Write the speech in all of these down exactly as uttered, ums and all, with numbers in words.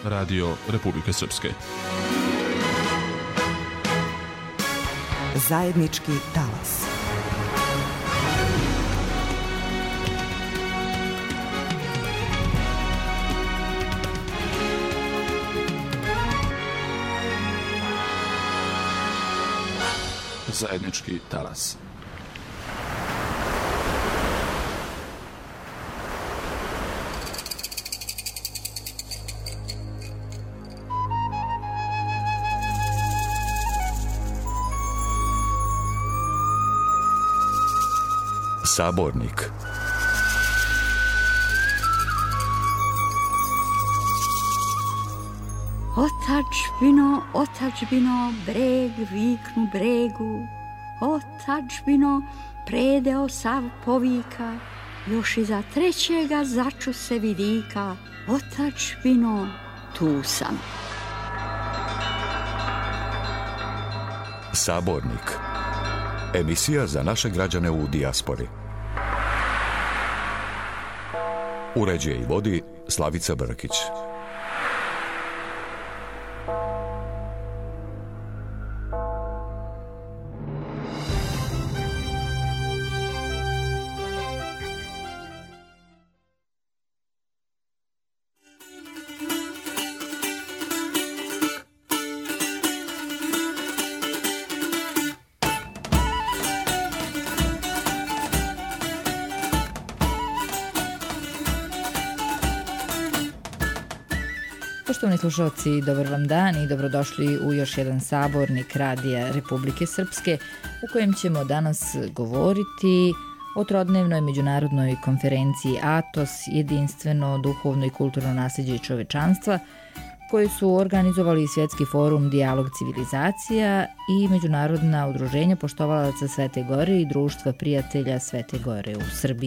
Radio Republike Srpske. Zajednički talas. Zajednički talas. Sabornik. Otadžbino, otadžbino, breg viknu bregu, otadžbino, predeo sav povika, još iza trećega začu se vidika, otadžbino, tu sam. Sabornik. Emisija za naše građane u dijaspori. Uređuje i vodi Slavica Brkić. Poštovani slušalci, dobar vam dan i dobrodošli u još jedan sabornik Radija Republike Srpske u kojem ćemo danas govoriti o trodnevnoj međunarodnoj konferenciji Atos, jedinstveno duhovno i kulturno nasljeđe čovečanstva, koji su organizovali Svjetski forum Dijalog civilizacija i Međunarodna udruženja poštovalaca Svete Gore i Društva prijatelja Svete Gore u Srbiji.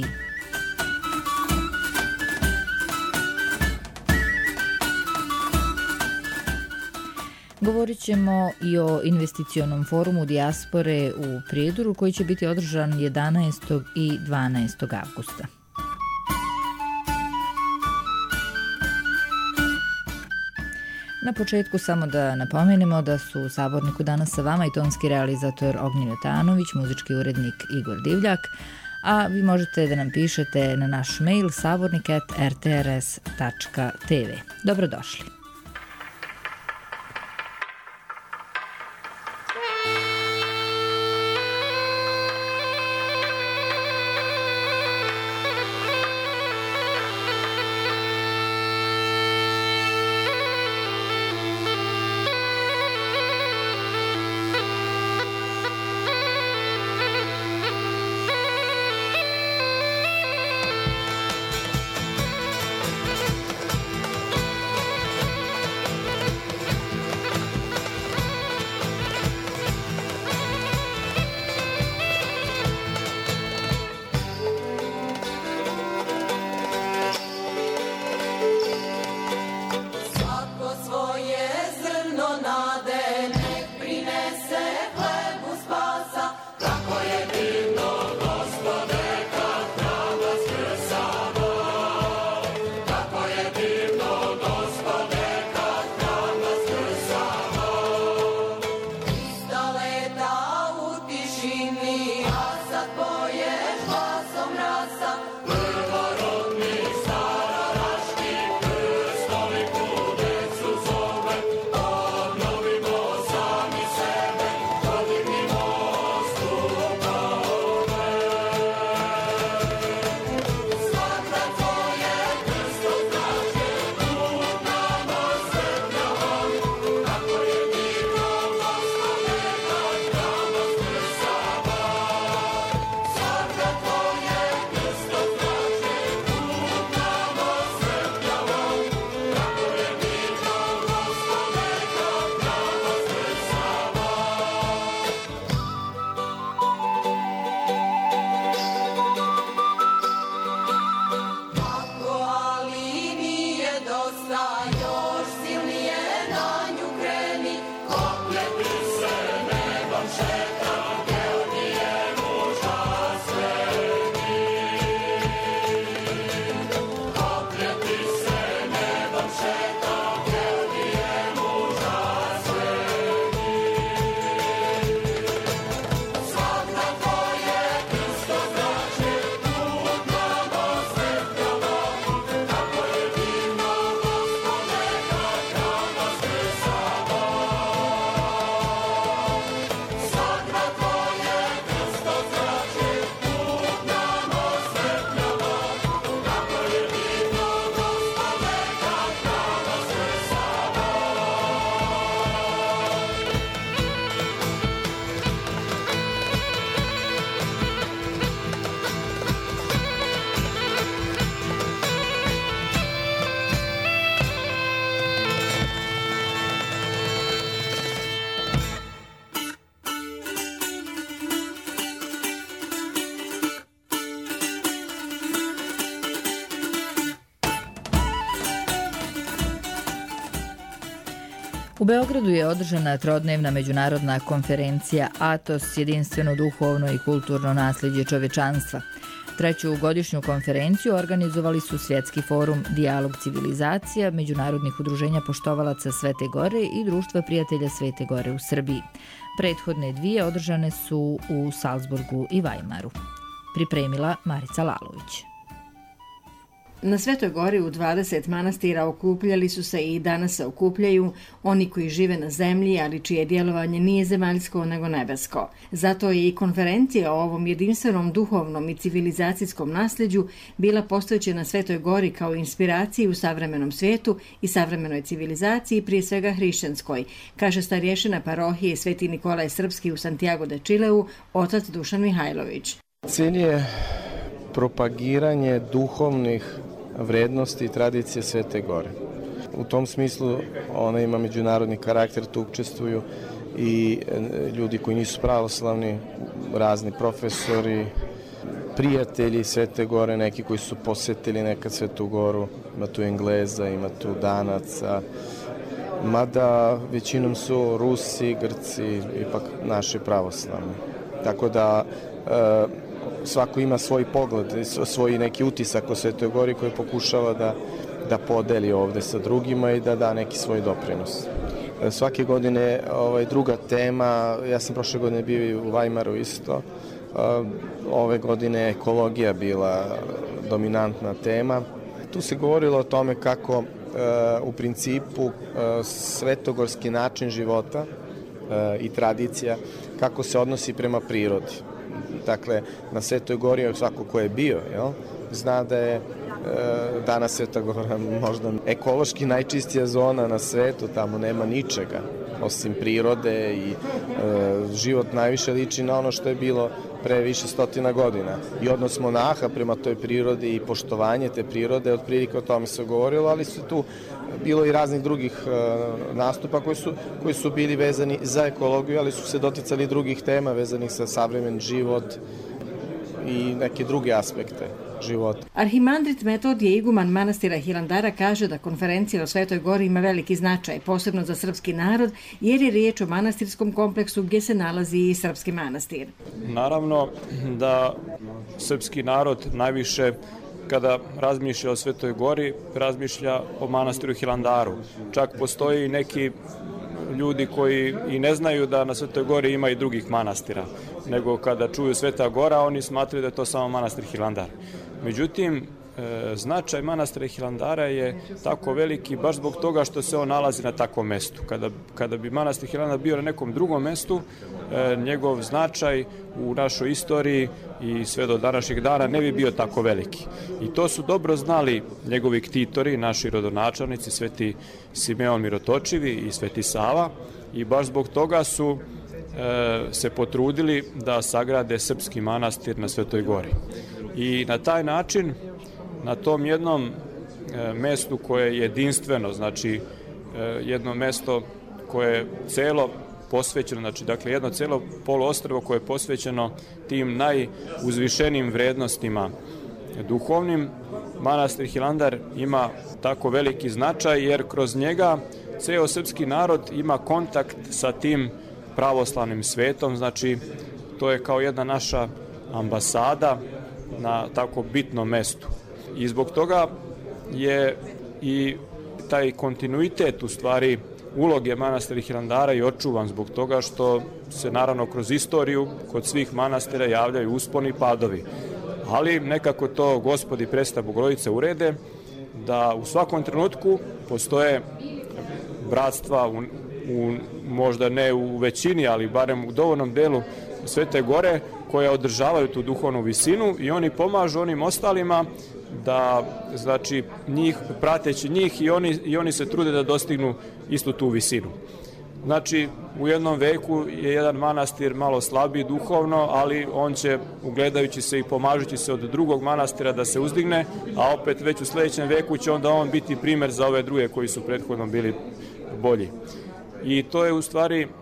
Govorit ćemo i o investicionom forumu dijaspore u Prijedoru koji će biti održan jedanaestog i dvanaestog avgusta. Na početku samo da napomenemo da su u Saborniku danas sa vama i tonski realizator Ognjen Jotanović, muzički urednik Igor Divljak, a vi možete da nam pišete na naš mail sabornik at r t r s tačka t v. Dobrodošli. U Beogradu je održana trodnevna međunarodna konferencija Atos, jedinstveno duhovno i kulturno nasljeđe čovečanstva. Treću godišnju konferenciju organizovali su Svjetski forum Dijalog civilizacija, Međunarodnih udruženja poštovalaca Svete Gore i Društva prijatelja Svete Gore u Srbiji. Prethodne dvije održane su u Salzburgu i Vajmaru. Pripremila Marica Lalović. Na Svetoj Gori u dvadeset manastira okupljali su se i danas se okupljaju oni koji žive na zemlji, ali čije djelovanje nije zemaljsko nego nebesko. Zato je i konferencija o ovom jedinstvenom duhovnom i civilizacijskom nasljeđu bila postojeća na Svetoj Gori kao inspiraciji u savremenom svijetu i savremenoj civilizaciji, prije svega hrišćanskoj, kaže starješina parohije Sveti Nikolaj Srpski u Santiago de Chileu, otac Dušan Mihajlović. Cilj je propagiranje duhovnih vrednosti i tradicije Svete Gore. U tom smislu ona ima međunarodni karakter, tu učestvuju i ljudi koji nisu pravoslavni, razni profesori, prijatelji Svete Gore, neki koji su posjetili nekad Svetu Goru, ima tu Engleza, ima tu Danaca, mada većinom su Rusi, Grci, ipak naši pravoslavni. Tako da e, svako ima svoj pogled, svoj neki utisak o Svetoj Gori koji pokušava da, da podeli ovde sa drugima i da da neki svoj doprinos. Svake godine ovaj, druga tema, ja sam prošle godine bio i u Vajmaru isto, ove godine ekologija bila dominantna tema. Tu se govorilo o tome kako u principu svetogorski način života i tradicija, kako se odnosi prema prirodi. Dakle, na Svetoj Gori svako ko je bio, jel, zna da je e, danas Sveta Gora možda ekološki najčistija zona na svetu, tamo nema ničega osim prirode i e, život najviše liči na ono što je bilo pre više stotina godina. I odnos monaha prema toj prirodi i poštovanje te prirode, otprilike o tome se govorilo, ali su tu bilo i raznih drugih e, nastupa koji su, koji su bili vezani za ekologiju, ali su se doticali drugih tema vezanih sa savremen život i neke druge aspekte života. Arhimandrit Metodije, iguman manastira Hilandara, kaže da konferencija o Svetoj Gori ima veliki značaj, posebno za srpski narod, jer je riječ o manastirskom kompleksu gdje se nalazi i srpski manastir. Naravno da srpski narod najviše kada razmišlja o Svetoj Gori, razmišlja o manastiru Hilandaru. Čak postoji i neki ljudi koji i ne znaju da na Svetoj Gori ima i drugih manastira, nego kada čuju Sveta Gora, oni smatraju da je to samo manastir Hilandar. Međutim, značaj manastira Hilandara je tako veliki baš zbog toga što se on nalazi na takvom mestu. Kada, kada bi manastir Hilandar bio na nekom drugom mestu, njegov značaj u našoj istoriji i sve do današnjeg dana ne bi bio tako veliki. I to su dobro znali njegovi ktitori, naši rodonačelnici, Sveti Simeon Mirotočivi i Sveti Sava, i baš zbog toga su e, se potrudili da sagrade srpski manastir na Svetoj Gori. I na taj način, na tom jednom e, mestu koje je jedinstveno, znači e, jedno mesto koje je celo posvećeno, znači dakle jedno celo poluostrvo koje je posvećeno tim najuzvišenim vrednostima duhovnim, manastir Hilandar ima tako veliki značaj jer kroz njega ceo srpski narod ima kontakt sa tim pravoslavnim svetom, znači to je kao jedna naša ambasada na tako bitnom mestu. I zbog toga je i taj kontinuitet u stvari uloge manastira Hilandara i očuvan zbog toga što se naravno kroz istoriju kod svih manastira javljaju usponi i padovi. Ali nekako to Gospod i Presveta Bogorodica urede da u svakom trenutku postoje bratstva, u, u, možda ne u većini, ali barem u dovoljnom delu Svete Gore, koje održavaju tu duhovnu visinu i oni pomažu onim ostalima da, znači, njih, prateći njih i oni, i oni se trude da dostignu istu tu visinu. Znači, u jednom veku je jedan manastir malo slabiji duhovno, ali on će, ugledajući se i pomažući se od drugog manastira da se uzdigne, a opet već u sljedećem veku će onda on biti primjer za ove druge koji su prethodno bili bolji. I to je u stvari e,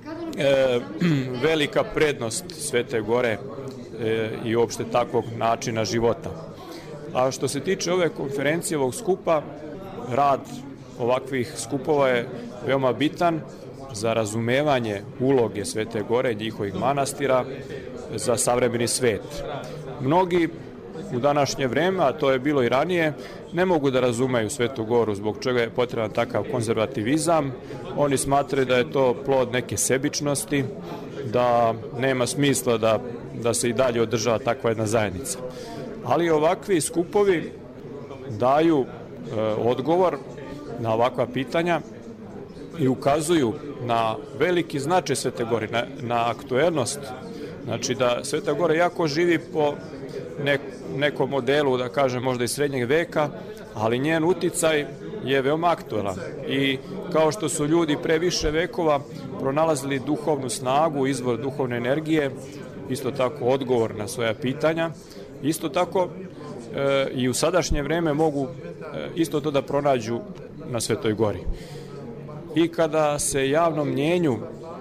velika prednost Svete Gore e, i uopšte takvog načina života. A što se tiče ove konferencije, ovog skupa, rad ovakvih skupova je veoma bitan za razumevanje uloge Svete Gore, njihovih manastira za savremeni svet. Mnogi u današnje vreme, a to je bilo i ranije, ne mogu da razumeju Svetu Goru, zbog čega je potreban takav konzervativizam. Oni smatraju da je to plod neke sebičnosti, da nema smisla da, da se i dalje održava takva jedna zajednica. Ali ovakvi skupovi daju e, odgovor na ovakva pitanja i ukazuju na veliki značaj Svete Gore, na, na aktuelnost. Znači da Sveta Gora jako živi po nek, nekom modelu, da kažem možda iz srednjeg veka, ali njen uticaj je veoma aktuelan. I kao što su ljudi pre više vekova pronalazili duhovnu snagu, izvor duhovne energije, isto tako odgovor na svoja pitanja, isto tako e, i u sadašnje vreme mogu e, isto to da pronađu na Svetoj Gori. I kada se javnom mnjenju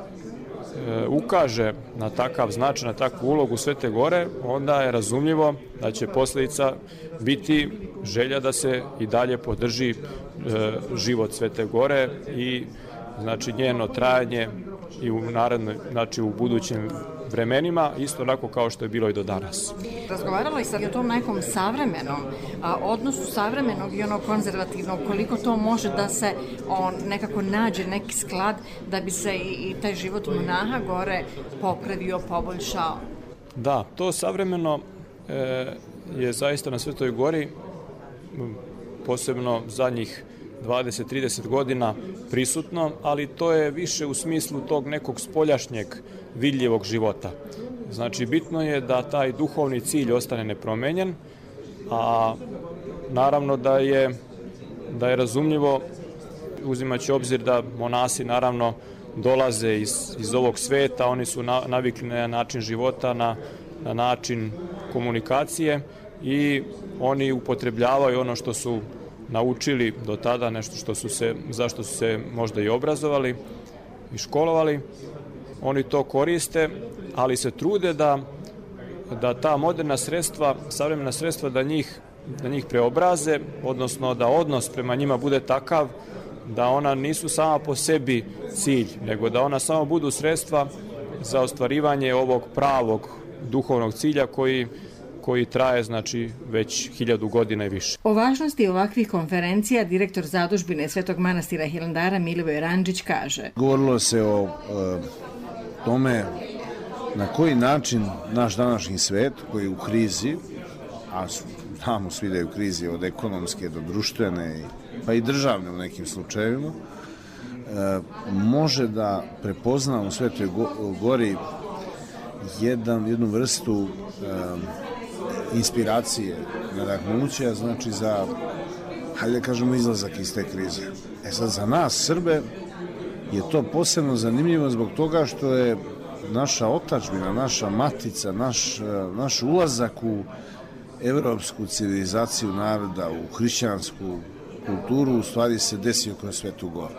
e, ukaže na takav značaj, na takvu ulogu Svete Gore, onda je razumljivo da će posljedica biti želja da se i dalje podrži e, život Svete Gore i znači njeno trajanje i u narednoj, znači u budućim vremenima, isto onako kao što je bilo i do danas. Razgovaralo i sad o tom nekom savremenom a, odnosu savremenog i onog konzervativnog, koliko to može da se on nekako nađe neki sklad da bi se i, i taj život monaha gore popravio, poboljšao. Da, to savremeno e, je zaista na Svetoj Gori posebno zadnjih dvadeset do trideset godina prisutno, ali to je više u smislu tog nekog spoljašnjeg vidljivog života. Znači, bitno je da taj duhovni cilj ostane nepromenjen, a naravno da je, da je razumljivo, uzimajući obzir da monasi naravno dolaze iz, iz ovog sveta, oni su na, navikli na način života, na, na način komunikacije i oni upotrebljavaju ono što su naučili do tada, nešto što su se, zašto su se možda i obrazovali i školovali. Oni to koriste, ali se trude da, da ta moderna sredstva, savremena sredstva, da njih, da njih preobraze, odnosno da odnos prema njima bude takav da ona nisu sama po sebi cilj, nego da ona samo budu sredstva za ostvarivanje ovog pravog duhovnog cilja koji koji traje znači već hiljadu godina i više. O važnosti ovakvih konferencija direktor zadužbine Svetog manastira Hilandara Milivoj Randžić kaže: Govorilo se o e, tome na koji način naš današnji svet koji je u krizi, a znamo svi da je u krizi od ekonomske do društvene pa i državne u nekim slučajevima, e, može da prepozna u Svetoj Gori jedan, jednu vrstu e, inspiracije, nadahnuća, znači za, hajde da kažemo, izlazak iz te krize. E sad, za nas, Srbe, je to posebno zanimljivo zbog toga što je naša otadžbina, naša matica, naš, naš ulazak u evropsku civilizaciju naroda, u hrišćansku kulturu, u stvari se desio kroz Svetu Goru.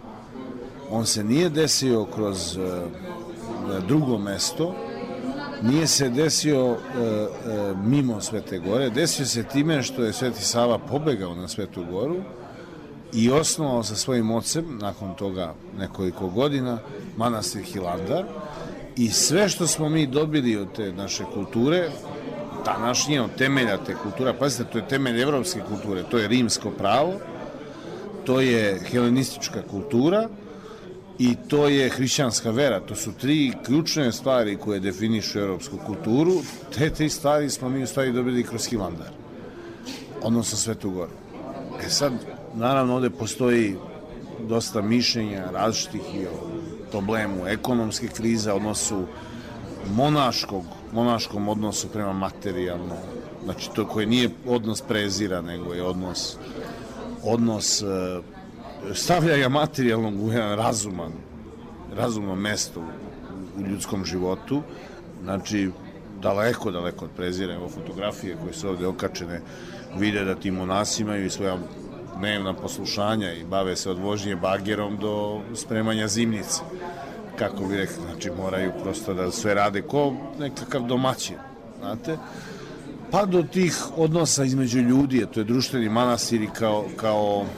On se nije desio kroz drugo mesto, nije se desio e, e, mimo Svete Gore, desio se time što je Sveti Sava pobegao na Svetu Goru i osnovao sa svojim ocem, nakon toga nekoliko godina, manastir Hilandar, i sve što smo mi dobili od te naše kulture, današnje, od temelja te kulture, pazite, to je temelj evropske kulture, to je rimsko pravo, to je helenistička kultura, i to je hrišćanska vera. To su tri ključne stvari koje definišu evropsku kulturu. Te tri stvari smo mi u stvari dobili kroz Hilandar, odnosno Svetu Goru. E sad, naravno, ovde postoji dosta mišljenja različitih i o problemu ekonomske krize, odnosu monaškog, monaškom odnosu prema materijalnom, znači to koji nije odnos prezira, nego je odnos odnos stavljanja materijalnog u jedan razuman, razumno mesto u, u ljudskom životu, znači daleko, daleko od prezira. Evo fotografije koje su ovde okačene vide da ti monasi imaju i svoja dnevna poslušanja i bave se od vožnje bagerom do spremanja zimnice. Kako bi rekli, znači moraju prosto da sve rade ko nekakav domaćin, znate? Pa do tih odnosa između ljudi, to je društveni manastiri kao, kao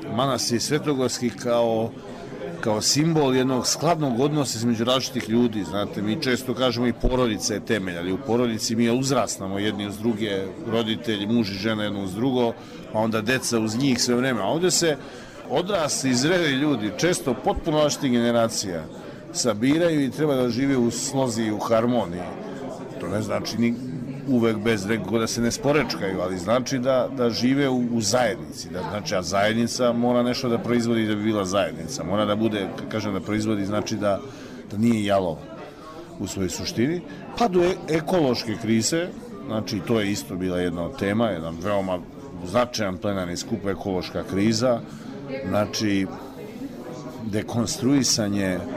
manastir Svetogorski kao kao simbol jednog skladnog odnosa između različitih ljudi. Znate, mi često kažemo i porodica je temelj, ali u porodici mi uzrastamo jedni uz druge, roditelji, muž i žena jedno uz drugo, pa onda deca uz njih sve vreme. A ovdje se odrasli i zreli ljudi, često potpuno različitih generacija, sabiraju i treba da žive u slozi i u harmoniji. To ne znači ni uvek bez nekog da se ne sporečkaju, ali znači da, da žive u, u zajednici. Da, znači, a zajednica mora nešto da proizvodi da bi bila zajednica. Mora da bude, kažem da proizvodi, znači da, da nije jalov u svojoj suštini. Pa do e, ekološke krize, znači to je isto bila jedna od tema, jedan veoma značajan plenarni skup, ekološka kriza, znači dekonstruisanje e,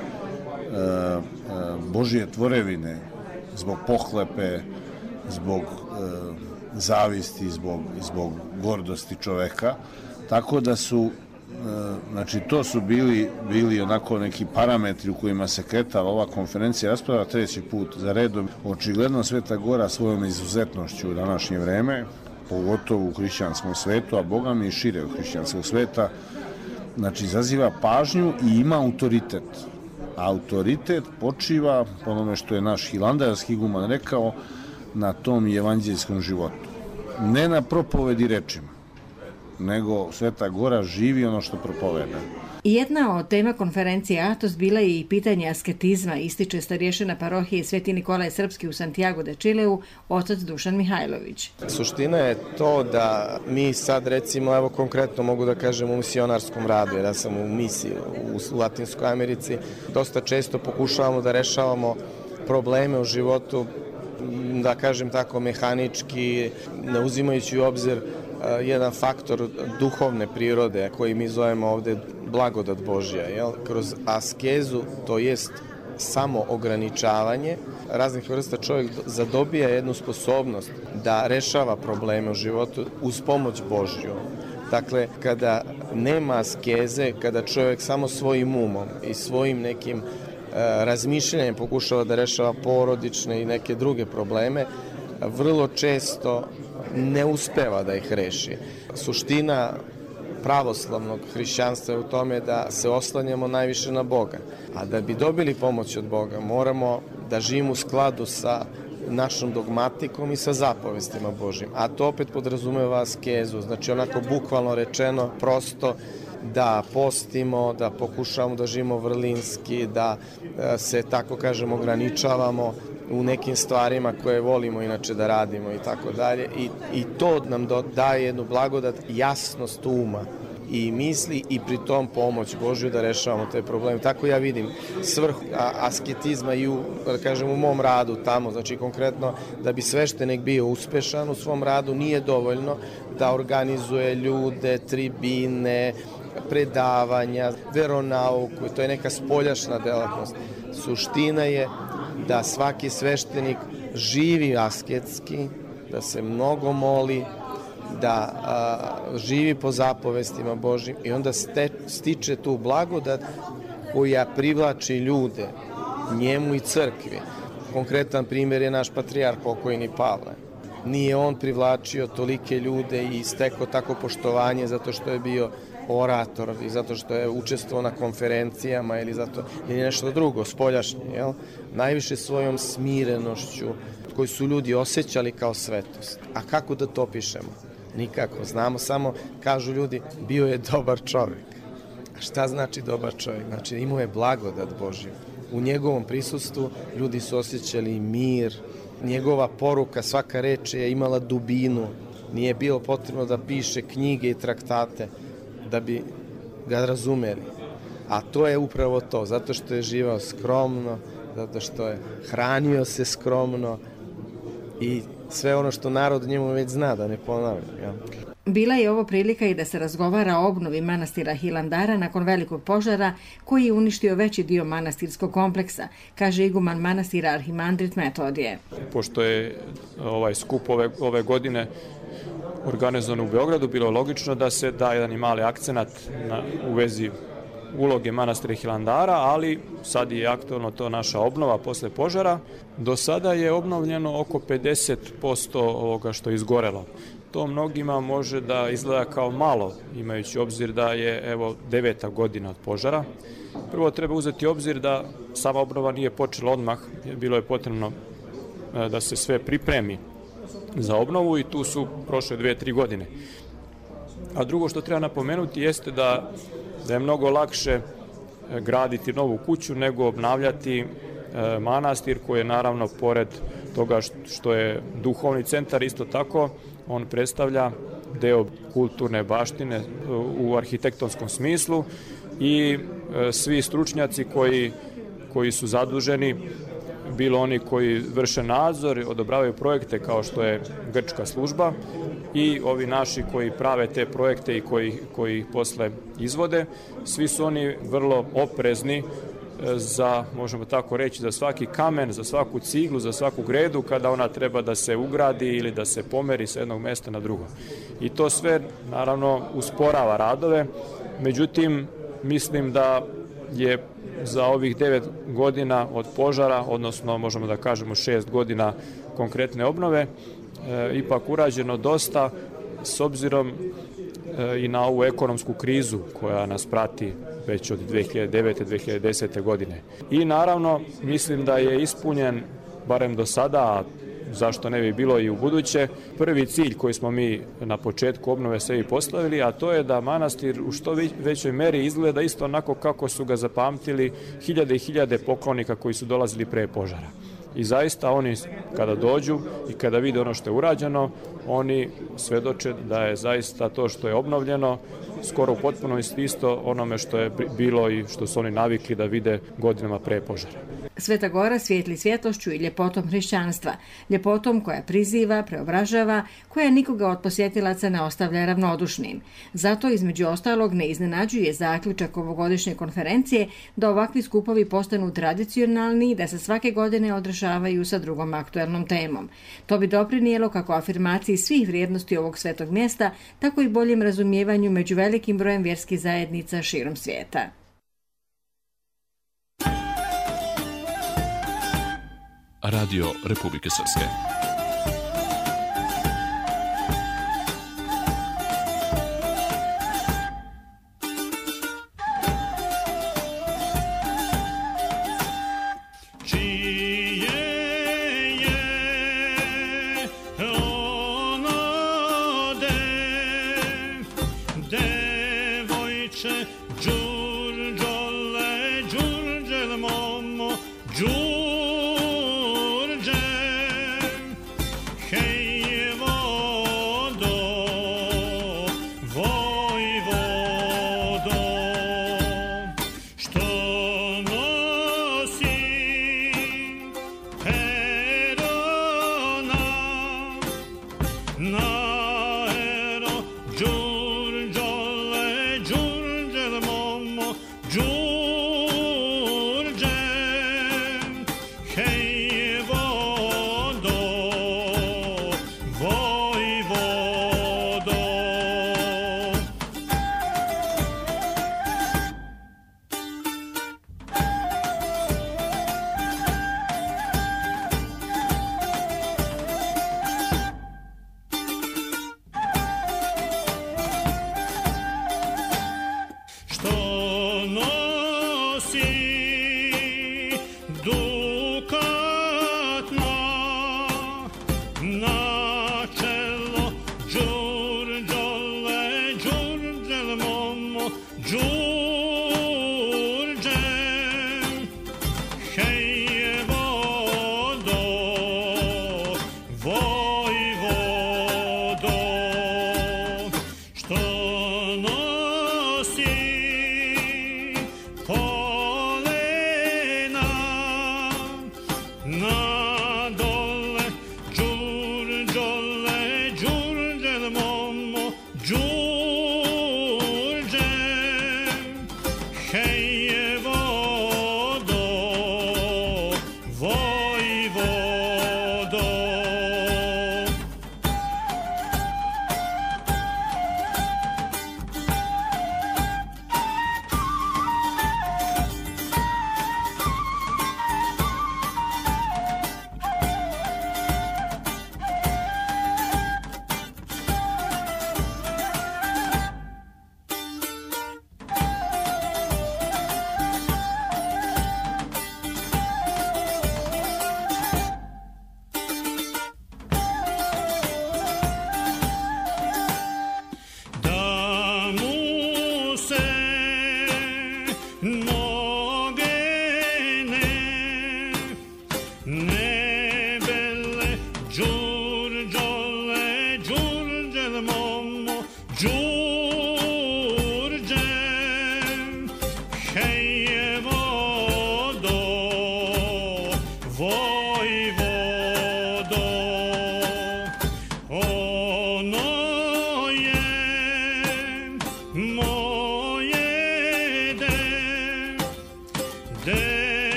e, Božje tvorevine zbog pohlepe, zbog e, zavisti, zbog, zbog gordosti čoveka, tako da su, e, znači to su bili, bili onako neki parametri u kojima se kretala ova konferencija, rasprava treći put za redom. Očigledno Sveta Gora svojom izuzetnošću u današnje vreme, pogotovo u hrišćanskom svetu, a Boga mi i šire u hrišćanskog sveta, znači izaziva pažnju i ima autoritet. Autoritet počiva, po onome što je naš hilandarski iguman rekao, na tom evanđeljskom životu. Ne na propovedi rečima, nego Sveta Gora živi ono što propoveda. Jedna od tema konferencije Atos bila je i pitanje asketizma, ističe starješina parohije Sveti Nikolaj Srpski u Santiago de Čileu, otac Dušan Mihajlović. Suština je to da mi sad, recimo, evo konkretno mogu da kažem u misionarskom radu, jer ja sam u misiji u Latinskoj Americi, dosta često pokušavamo da rešavamo probleme u životu, da kažem tako, mehanički, ne uzimajući u obzir jedan faktor duhovne prirode koji mi zovemo ovde blagodat Božja, jel? Kroz askezu, to jest samo ograničavanje raznih vrsta, čovjek zadobija jednu sposobnost da rešava probleme u životu uz pomoć Božju. Dakle, kada nema askeze, kada čovjek samo svojim umom i svojim nekim razmišljanjem pokušava da rešava porodične i neke druge probleme, vrlo često ne uspeva da ih reši. Suština pravoslavnog hrišćanstva je u tome da se oslanjamo najviše na Boga. A da bi dobili pomoć od Boga, moramo da živimo u skladu sa našom dogmatikom i sa zapovestima Božjim. A to opet podrazumeva askezu, znači onako bukvalno rečeno, prosto da postimo, da pokušavamo da živimo vrlinski, da se, tako kažemo, ograničavamo u nekim stvarima koje volimo inače da radimo i tako dalje. I, i to nam do, daje jednu blagodat, jasnost uma i misli i pri tom pomoć Božju da rešavamo te probleme. Tako ja vidim svrhu asketizma i u, da kažem, u mom radu tamo, znači konkretno da bi sveštenik bio uspešan u svom radu, nije dovoljno da organizuje ljude, tribine, predavanja, veronauku, to je neka spoljašna delatnost. Suština je da svaki sveštenik živi asketski, da se mnogo moli, da a, živi po zapovestima Božjim i onda ste, stiče tu blagodat koja privlači ljude njemu i crkvi. Konkretan primjer je naš patrijarh pokojni Pavle. Nije on privlačio tolike ljude i stekao tako poštovanje zato što je bio orator i zato što je učestvovao na konferencijama ili zato ili nešto drugo, spoljašnje, jel? Najviše svojom smirenošću koju su ljudi osjećali kao svetost. A kako da to pišemo? Nikako. Znamo samo, kažu ljudi, bio je dobar čovjek. A šta znači dobar čovjek? Znači imao je blagodat Božju. U njegovom prisustvu ljudi su osjećali mir, njegova poruka, svaka reč je imala dubinu, nije bilo potrebno da piše knjige i traktate da bi ga razumeli. A to je upravo to, zato što je živao skromno, zato što je hranio se skromno i sve ono što narod njemu već zna, da ne ponavljam. Ja. Bila je ovo prilika i da se razgovara o obnovi manastira Hilandara nakon velikog požara koji je uništio veći dio manastirskog kompleksa, kaže iguman manastira arhimandrit Metodije. Pošto je ovaj skup ove, ove godine organizovan u Beogradu, bilo je logično da se da jedan i mali akcenat na, u vezi uloge manastira Hilandara, ali sad je aktualno to naša obnova posle požara. Do sada je obnovljeno oko pedeset posto ovoga što je izgorelo. To mnogima može da izgleda kao malo, imajući obzir da je evo deveta godina od požara. Prvo treba uzeti obzir da sama obnova nije počela odmah, bilo je potrebno da se sve pripremi za obnovu i tu su prošle dve, tri godine. A drugo što treba napomenuti jeste da, da je mnogo lakše graditi novu kuću nego obnavljati e, manastir koji je naravno pored toga što je duhovni centar, isto tako on predstavlja deo kulturne baštine u arhitektonskom smislu i e, svi stručnjaci koji, koji su zaduženi, bilo oni koji vrše nadzor, odobravaju projekte kao što je grčka služba i ovi naši koji prave te projekte i koji, koji ih posle izvode, svi su oni vrlo oprezni za, možemo tako reći, za svaki kamen, za svaku ciglu, za svaku gredu kada ona treba da se ugradi ili da se pomeri sa jednog mesta na drugo. I to sve naravno usporava radove, međutim mislim da je za ovih devet godina od požara, odnosno možemo da kažemo šest godina konkretne obnove, e, ipak urađeno dosta s obzirom e, i na ovu ekonomsku krizu koja nas prati već od dve hiljade devete. do dve hiljade desete. godine. I naravno mislim da je ispunjen, barem do sada, a zašto ne bi bilo i u buduće, prvi cilj koji smo mi na početku obnove sebi postavili, a to je da manastir u što većoj meri izgleda isto onako kako su ga zapamtili hiljade i hiljade poklonika koji su dolazili pre požara. I zaista oni kada dođu i kada vide ono što je urađeno, oni svedoče da je zaista to što je obnovljeno skoro u potpunosti isto onome što je bilo i što su oni navikli da vide godinama pre požara. Sveta Gora svijetli svjetlošću i ljepotom hrišćanstva, ljepotom koja priziva, preobražava, koja nikoga od posjetilaca ne ostavlja ravnodušnim. Zato, između ostalog, ne iznenađuje zaključak ovogodišnje konferencije da ovakvi skupovi postanu tradicionalni i da se svake godine održavaju sa drugom aktuelnom temom. To bi doprinijelo kako afirmaciji svih vrijednosti ovog svetog mjesta, tako i boljem razumijevanju među velikim brojem vjerskih zajednica širom svijeta. Radio Republike Srpske.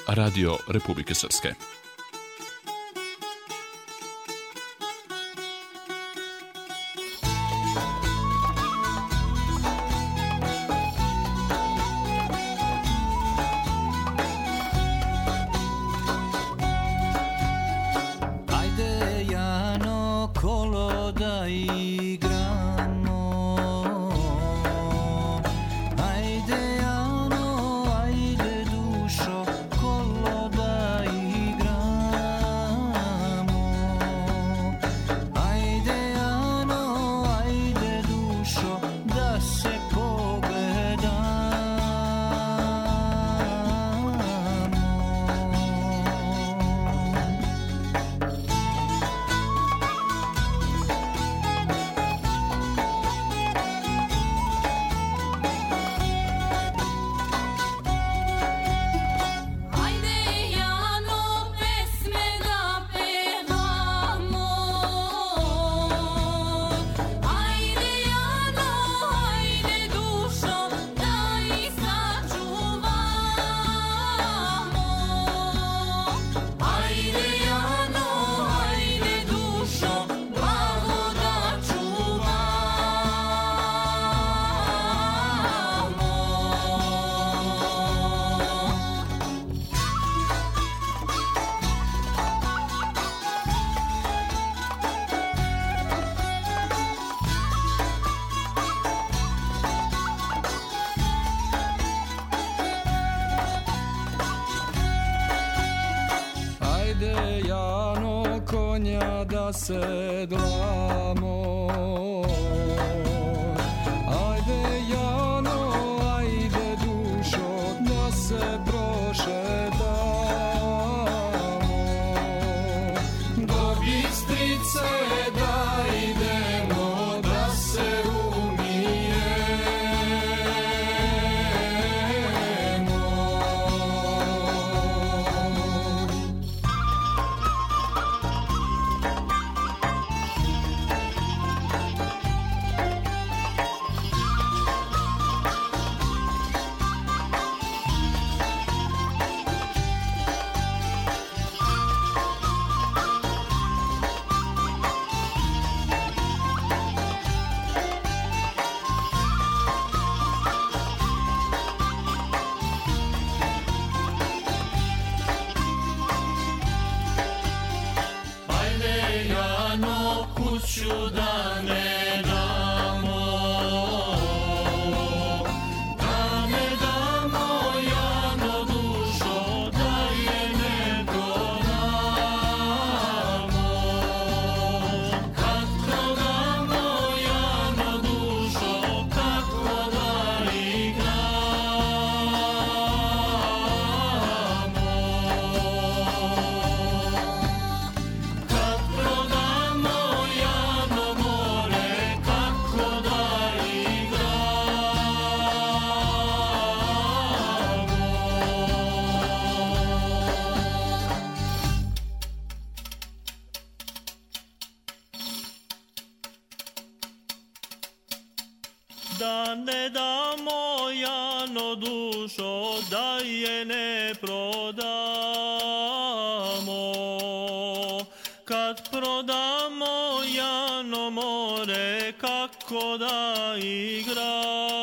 Radio Republike Srpske. Sedlamo, ajde Jano, ajde dušo, da se prošetamo, do Bistrice da idemo, da se umijemo. Da ne damo Jano dušo, da je ne prodamo. Kad prodamo Jano more, kako da igramo.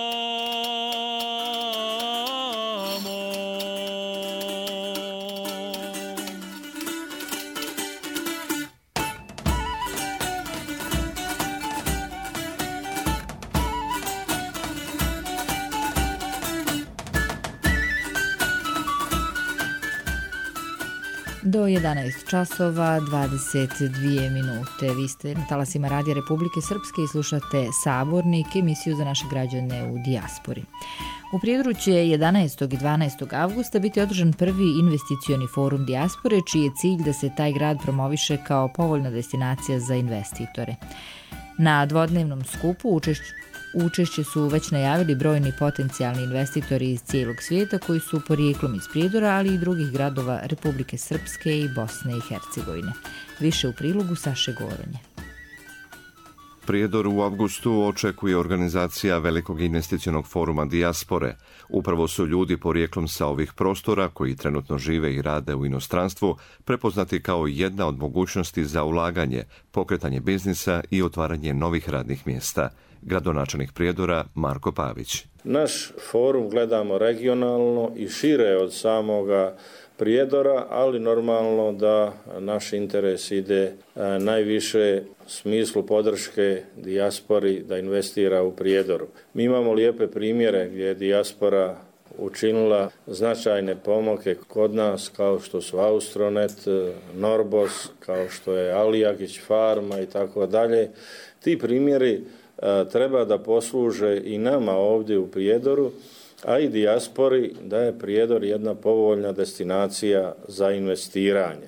Do jedanaest časova dvadeset dvije minute. Vi ste na talasima Radija Republike Srpske i slušate Sabornik, emisiju za naše građane u dijaspori. U Prijedoru će jedanaestog i dvanaestog avgusta biti održan prvi investicioni forum dijaspore, čiji je cilj da se taj grad promoviše kao povoljna destinacija za investitore. Na dvodnevnom skupu učešće Učešće su već najavili brojni potencijalni investitori iz cijelog svijeta koji su porijeklom iz Prijedora, ali i drugih gradova Republike Srpske i Bosne i Hercegovine. Više u prilogu Saše Goronje. Prijedor u avgustu očekuje organizacija Velikog investicionog foruma dijaspore. Upravo su ljudi porijeklom sa ovih prostora, koji trenutno žive i rade u inostranstvu, prepoznati kao jedna od mogućnosti za ulaganje, pokretanje biznisa i otvaranje novih radnih mjesta. Gradonačelnik Prijedora Marko Pavić. Naš forum gledamo regionalno i šire od samoga Prijedora, ali normalno da naš interes ide najviše u smislu podrške dijaspori da investira u Prijedoru. Mi imamo lijepe primjere gdje je dijaspora učinila značajne pomake kod nas, kao što su Austronet, Norbos, kao što je Alijagić Farma i tako dalje. Ti primjeri treba da posluže i nama ovdje u Prijedoru, a i dijaspori, da je Prijedor jedna povoljna destinacija za investiranje.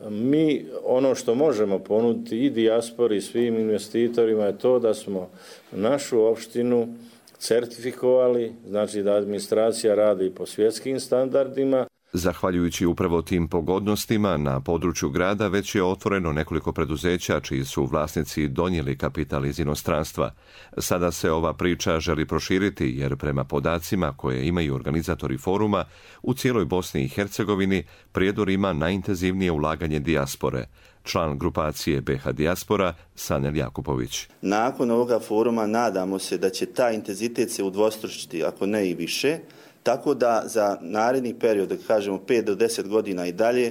Mi ono što možemo ponuditi i dijaspori i svim investitorima je to da smo našu opštinu certifikovali, znači da administracija radi po svjetskim standardima. Zahvaljujući upravo tim pogodnostima, na području grada već je otvoreno nekoliko preduzeća čiji su vlasnici donijeli kapital iz inostranstva. Sada se ova priča želi proširiti jer prema podacima koje imaju organizatori foruma, u cijeloj Bosni i Hercegovini Prijedor ima najintenzivnije ulaganje dijaspore. Član grupacije B H Dijaspora Sanel Jakupović. Nakon ovoga foruma nadamo se da će taj intenzitet se udvostručiti, ako ne i više, tako da za naredni period, da kažemo pet do deset godina i dalje,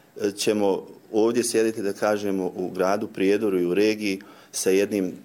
ćemo ovdje sjediti, da kažemo, u gradu Prijedoru i u regiji sa jednim e,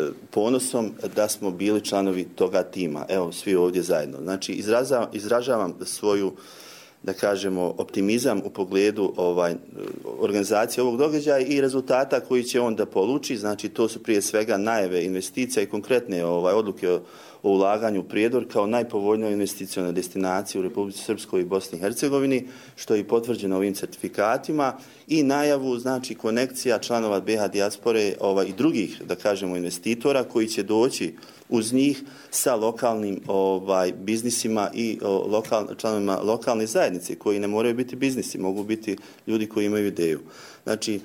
ponosom da smo bili članovi toga tima. Evo, svi ovdje zajedno. Znači, izražavam, izražavam svoju, da kažemo, optimizam u pogledu ovaj, organizacije ovog događaja i rezultata koji će on da poluči. Znači, to su prije svega najave investicija i konkretne ovaj, odluke o, o ulaganju u Prijedor kao najpovoljnoj investicionoj destinaciji u Republici Srpskoj i Bosni i Hercegovini, što je i potvrđeno ovim certifikatima, i najavu, znači, konekcija članova B H Dijaspore ovaj, i drugih, da kažemo, investitora koji će doći uz njih sa lokalnim ovaj, biznisima i o, lokal, članovima lokalne zajednice, koji ne moraju biti biznisi, mogu biti ljudi koji imaju ideju. Znači,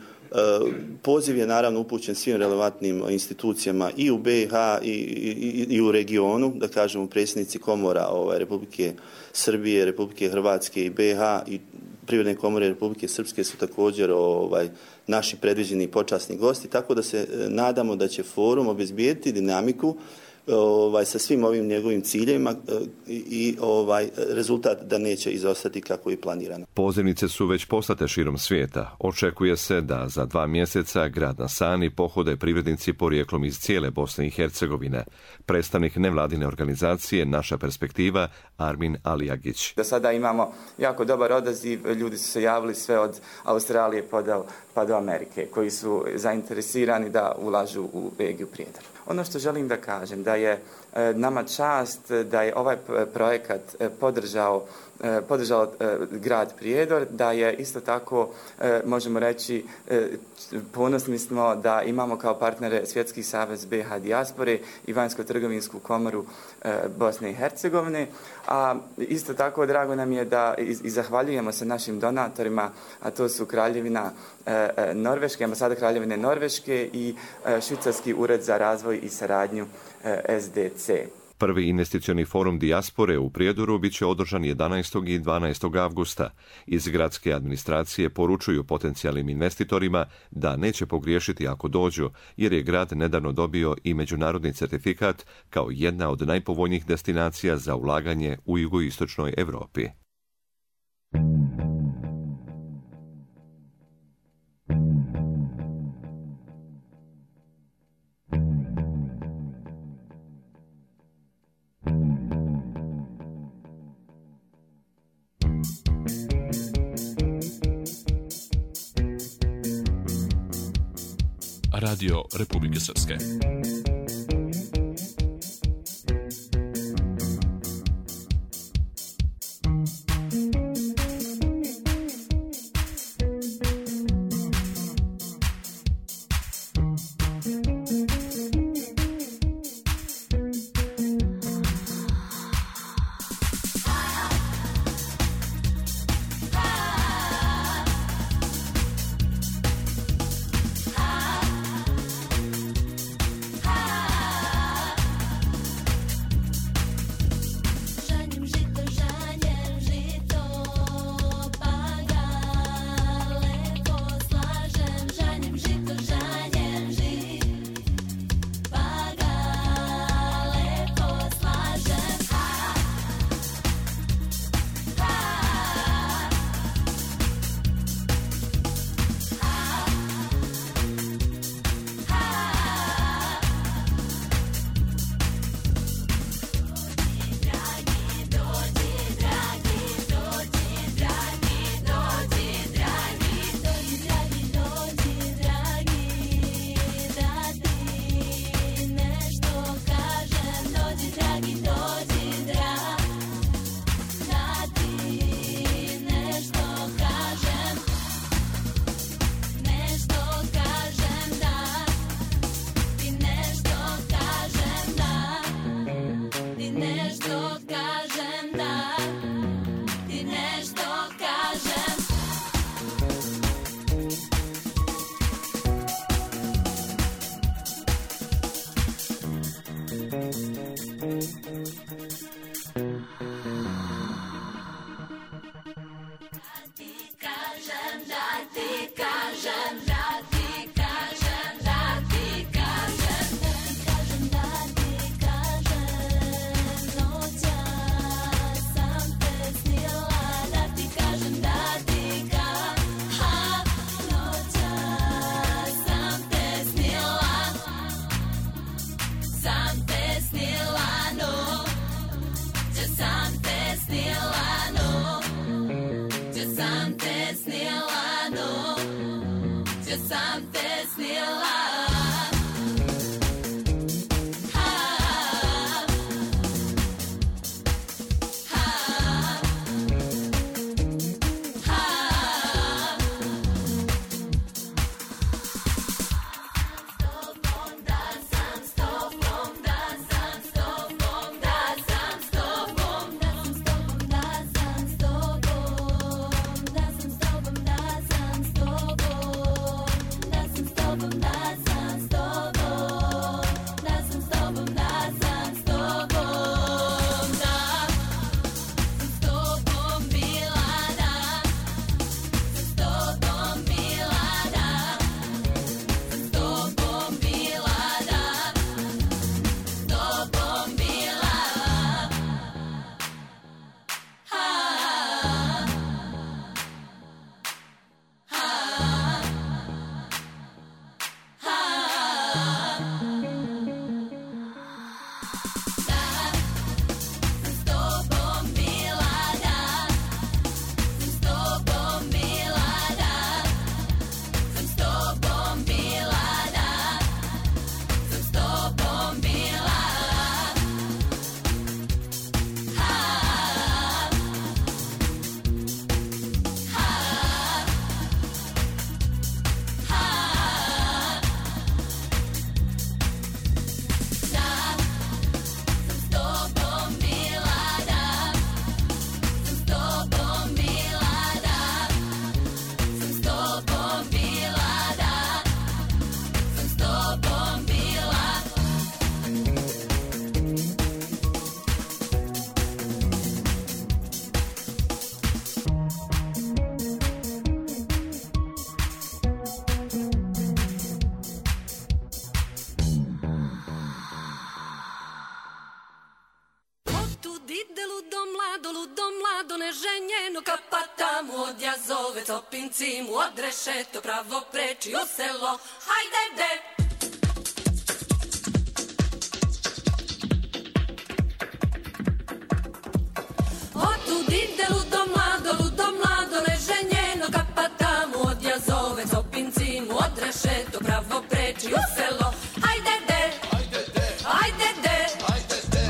poziv je naravno upućen svim relevantnim institucijama i u B i H i, i, i u regionu, da kažemo, predsjednici komora ovaj, Republike Srbije, Republike Hrvatske i B i H i Privredne komore Republike Srpske su također ovaj, naši predviđeni počasni gosti, tako da se nadamo da će forum obezbijeti dinamiku ovaj, sa svim ovim njegovim ciljevima i, i ovaj, rezultat da neće izostati kako je planirano. Pozivnice su već poslate širom svijeta. Očekuje se da za dva mjeseca grad na Sani pohode privrednici porijeklom iz cijele Bosne i Hercegovine. Predstavnik nevladine organizacije Naša perspektiva Armin Alijagić. Do sada imamo jako dobar odaziv, ljudi su se javili sve od Australije pa do, pa do Amerike, koji su zainteresirani da ulažu u regiju Prijedor. Ono što želim da kažem, da je e, nama čast da je ovaj projekat e, podržao, e, podržao e, grad Prijedor, da je isto tako, e, možemo reći, e, ponosni smo da imamo kao partnere Svjetski savez B H Dijaspore i Vanjsko-trgovinsku komoru e, Bosne i Hercegovine, a isto tako drago nam je da i, i zahvaljujemo se našim donatorima, a to su Kraljevina e, Norveške, ambasada Kraljevine Norveške i e, Švicarski ured za razvoj i saradnju e, S D C. Prvi investicioni forum dijaspore u Prijedoru bit će održan jedanaestog i dvanaestog avgusta. Iz gradske administracije poručuju potencijalnim investitorima da neće pogriješiti ako dođu, jer je grad nedavno dobio i međunarodni certifikat kao jedna od najpovoljnijih destinacija za ulaganje u jugoistočnoj Europi. Radio Republike Srpske. Hi. sam te snila. Cimu od rešeto pravo preči u selo, hajde de! Otud ide ludo mlado, ludo mlado, neženjeno, kapa tamo od jazove, copin cimu od rešeto pravo preči u selo, hajde de! Hajde de! Hajde de! Hajde de!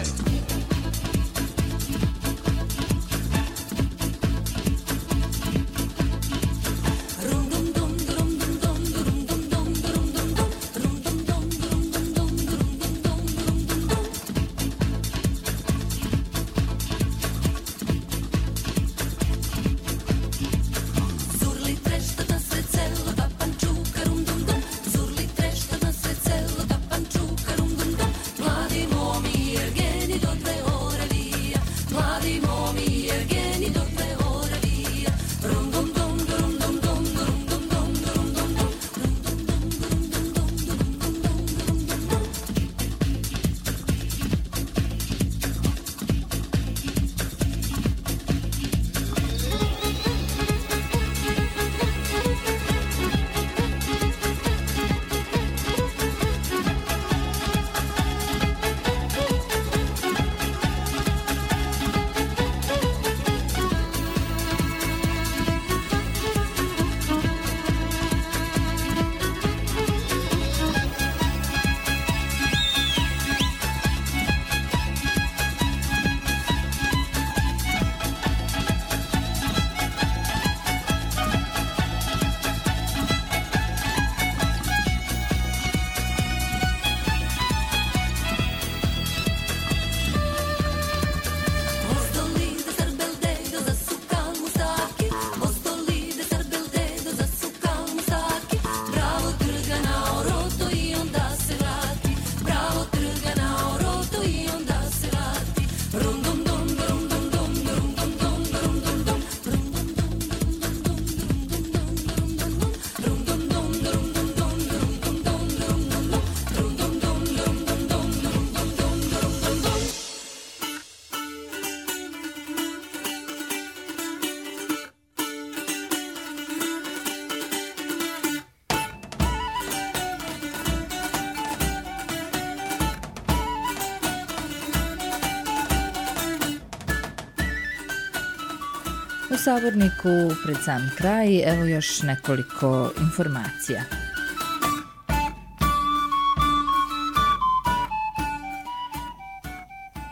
U Saborniku pred sam kraj evo još nekoliko informacija.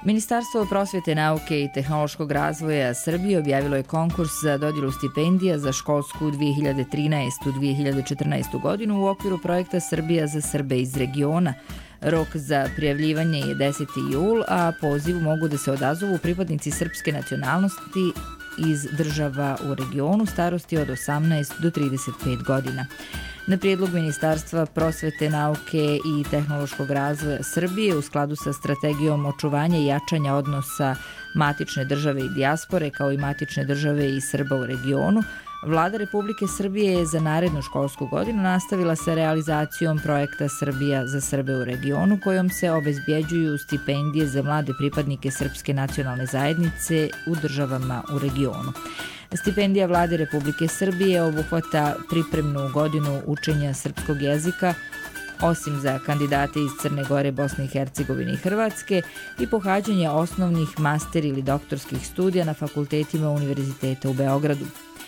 Ministarstvo prosvete, nauke i tehnološkog razvoja Srbije objavilo je konkurs za dodjelu stipendija za školsku dve hiljade trinaestu do dve hiljade četrnaestu godinu u okviru projekta Srbija za Srbe iz regiona. Rok za prijavljivanje je deseti jul, a pozivu mogu da se odazovu pripadnici srpske nacionalnosti iz država u regionu starosti od osamnaest do trideset pet godina. Na prijedlog Ministarstva prosvete, nauke i tehnološkog razvoja Srbije u skladu sa strategijom očuvanja i jačanja odnosa matične države i dijaspore kao i matične države i Srba u regionu, Vlada Republike Srbije je za narednu školsku godinu nastavila sa realizacijom projekta Srbija za Srbe u regionu, kojom se obezbjeđuju stipendije za mlade pripadnike srpske nacionalne zajednice u državama u regionu. Stipendija Vlade Republike Srbije obuhvata pripremnu godinu učenja srpskog jezika, osim za kandidate iz Crne Gore, Bosne i Hercegovine i Hrvatske, i pohađanje osnovnih, master ili doktorskih studija na fakultetima Univerziteta u Beogradu.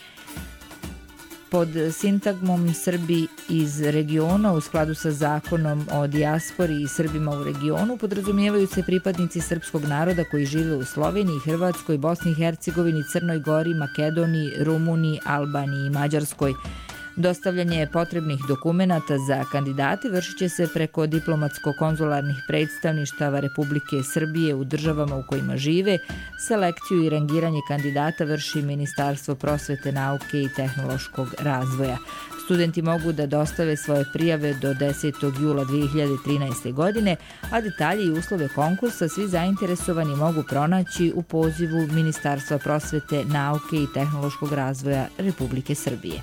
Pod sintagmom Srbi iz regiona u skladu sa zakonom o dijaspori i Srbima u regionu podrazumijevaju se pripadnici srpskog naroda koji žive u Sloveniji, Hrvatskoj, Bosni i Hercegovini, Crnoj Gori, Makedoniji, Rumuniji, Albaniji i Mađarskoj. Dostavljanje potrebnih dokumenata za kandidate vršit će se preko diplomatsko-konzularnih predstavništava Republike Srbije u državama u kojima žive. Selekciju i rangiranje kandidata vrši Ministarstvo prosvete, nauke i tehnološkog razvoja. Studenti mogu da dostave svoje prijave do desetog jula dve hiljade trinaeste. godine, a detalje i uslove konkursa svi zainteresovani mogu pronaći u pozivu Ministarstva prosvete, nauke i tehnološkog razvoja Republike Srbije.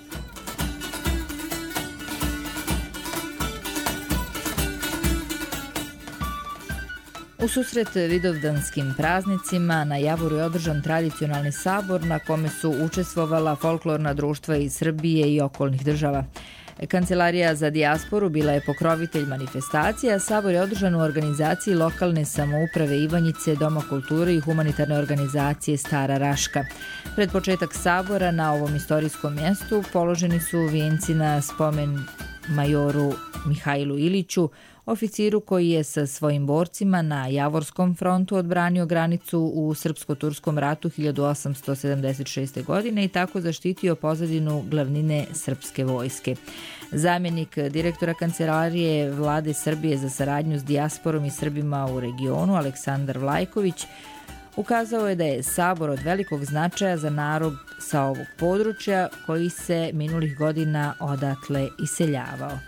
U susret vidovdanskim praznicima na Javoru je održan tradicionalni sabor na kome su učestvovala folklorna društva iz Srbije i okolnih država. Kancelarija za dijasporu bila je pokrovitelj manifestacija, a sabor je održan u organizaciji lokalne samouprave Ivanjice, Doma kulture i humanitarne organizacije Stara Raška. Pred početak sabora na ovom istorijskom mjestu položeni su vijenci na spomen majoru Mihajlu Iliću, oficiru koji je sa svojim borcima na Javorskom frontu odbranio granicu u Srpsko-Turskom ratu hiljadu osamsto sedamdeset šeste. godine i tako zaštitio pozadinu glavnine srpske vojske. Zamjenik direktora Kancelarije Vlade Srbije za saradnju s dijasporom i Srbima u regionu, Aleksandar Vlajković, ukazao je da je sabor od velikog značaja za narod sa ovog područja koji se minulih godina odatle iseljavao.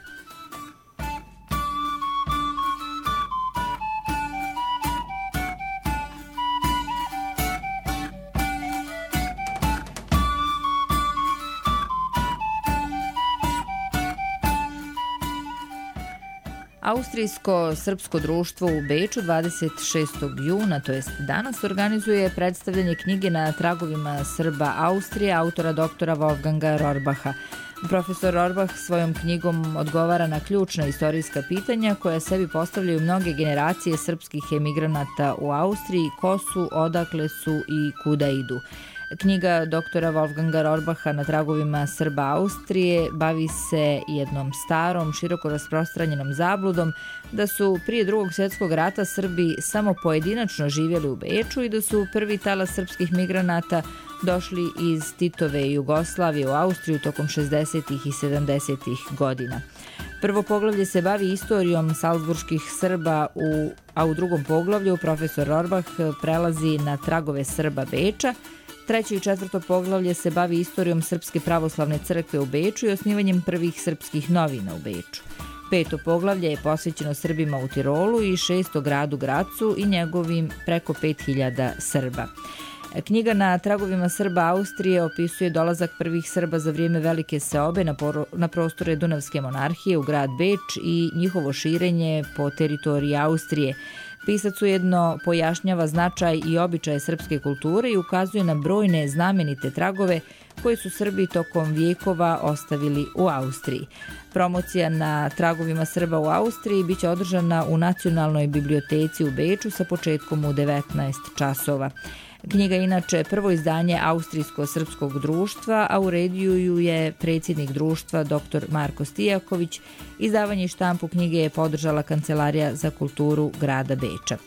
Austrijsko-srpsko društvo u Beču dvadeset šestog juna, to jest danas, organizuje predstavljanje knjige Na tragovima Srba Austrije autora doktora Wolfganga Rohrbacha. Profesor Rohrbach svojom knjigom odgovara na ključna istorijska pitanja koja sebi postavljaju mnoge generacije srpskih emigranata u Austriji, ko su, odakle su i kuda idu. Knjiga doktora Wolfganga Rohrbacha Na tragovima Srba Austrije bavi se jednom starom, široko rasprostranjenom zabludom da su prije drugog svjetskog rata Srbi samo pojedinačno živjeli u Beču i da su prvi talas srpskih migranata došli iz Titove Jugoslavije u Austriju tokom šezdesetih i sedamdesetih godina. Prvo poglavlje se bavi istorijom salzburških Srba, u, a u drugom poglavlju profesor Rohrbach prelazi na tragove Srba Beča. Treće i četvrto poglavlje se bavi istorijom Srpske pravoslavne crkve u Beču i osnivanjem prvih srpskih novina u Beču. Peto poglavlje je posvećeno Srbima u Tirolu i šesto gradu Gracu i njegovim preko pet hiljada Srba. Knjiga Na tragovima Srba Austrije opisuje dolazak prvih Srba za vrijeme Velike seobe na, poro, na prostore Dunavske monarhije u grad Beč i njihovo širenje po teritoriji Austrije. Pisac ujedno pojašnjava značaj i običaje srpske kulture i ukazuje na brojne znamenite tragove koje su Srbi tokom vijekova ostavili u Austriji. Promocija Na tragovima Srba u Austriji biće održana u Nacionalnoj biblioteci u Beču sa početkom u devetnaest časova. Knjiga je inače prvo izdanje Austrijsko-srpskog društva, a uredio ju je predsjednik društva dr. Marko Stijaković. Izdavanje i štampu knjige je podržala Kancelarija za kulturu grada Beča.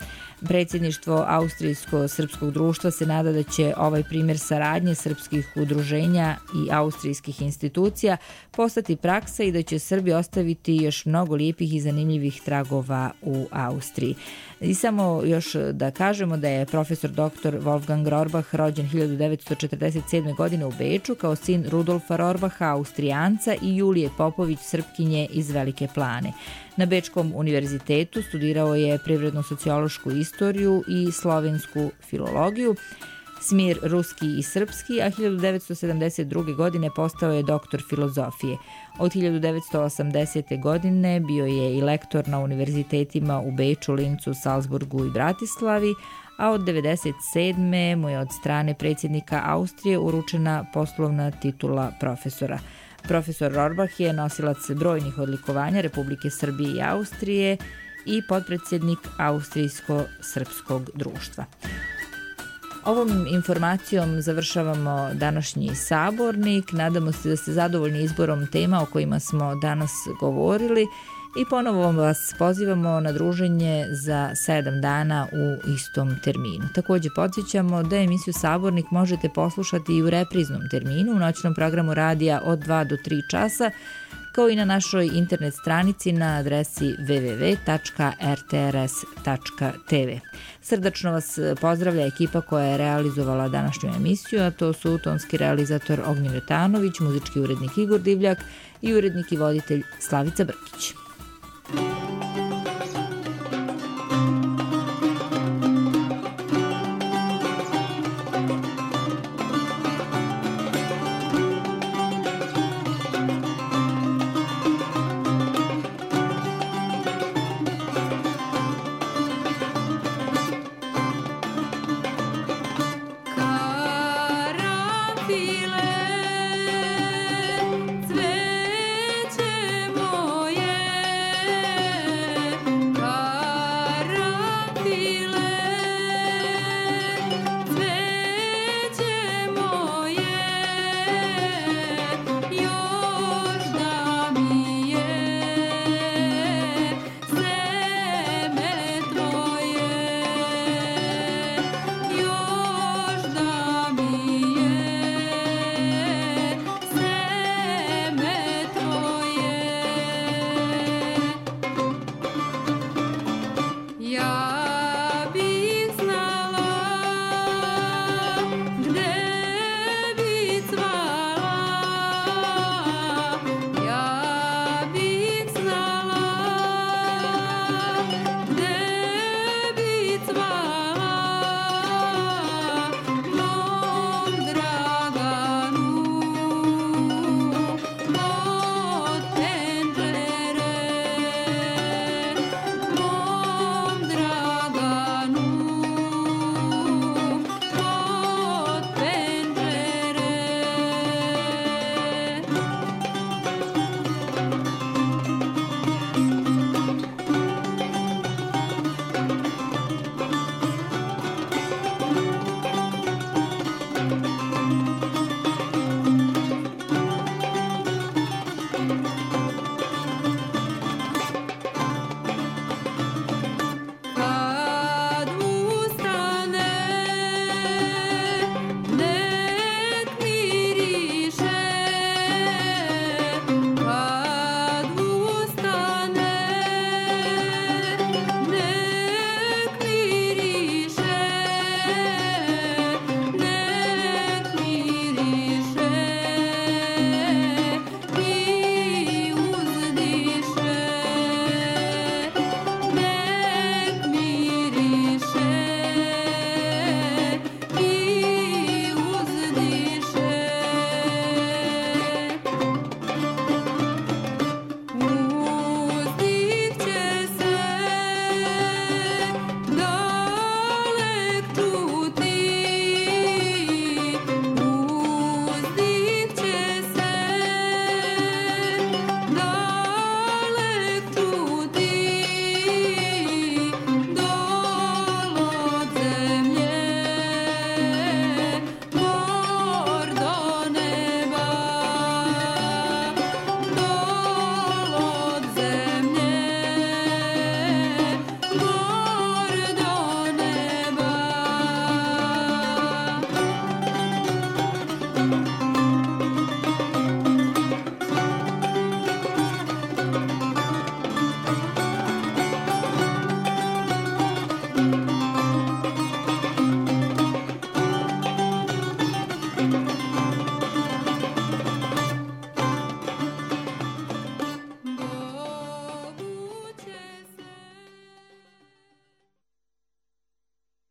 Predsjedništvo Austrijsko-srpskog društva se nada da će ovaj primjer saradnje srpskih udruženja i austrijskih institucija postati praksa i da će Srbi ostaviti još mnogo lijepih i zanimljivih tragova u Austriji. I samo još da kažemo da je profesor doktor Wolfgang Rohrbach rođen hiljadu devetsto četrdeset sedme. godine u Beču kao sin Rudolfa Rohrbacha, Austrijanca, i Julije Popović, Srpkinje iz Velike Plane. Na Bečkom univerzitetu studirao je privredno-sociološku istoriju i slovensku filologiju, smir ruski i srpski, a hiljadu devetsto sedamdeset druge. godine postao je doktor filozofije. Od hiljadu devetsto osamdesete. godine bio je i lektor na univerzitetima u Beču, Lincu, Salzburgu i Bratislavi, a od devedeset sedme. mu je od strane predsjednika Austrije uručena poslovna titula profesora. Profesor Rohrbach je nosilac brojnih odlikovanja Republike Srbije i Austrije i potpredsjednik Austrijsko-srpskog društva. Ovom informacijom završavamo današnji sabornik. Nadamo se da ste zadovoljni izborom tema o kojima smo danas govorili i ponovo vas pozivamo na druženje za sedam dana u istom terminu. Također podsjećamo da emisiju Sabornik možete poslušati i u repriznom terminu u noćnom programu radija od dva do tri časa, kao i na našoj internet stranici na adresi w w w tačka r t r s tačka t v. Srdačno vas pozdravlja ekipa koja je realizovala današnju emisiju, a to su tonski realizator Ognjen Retanović, muzički urednik Igor Divljak i urednik i voditelj Slavica Brkić.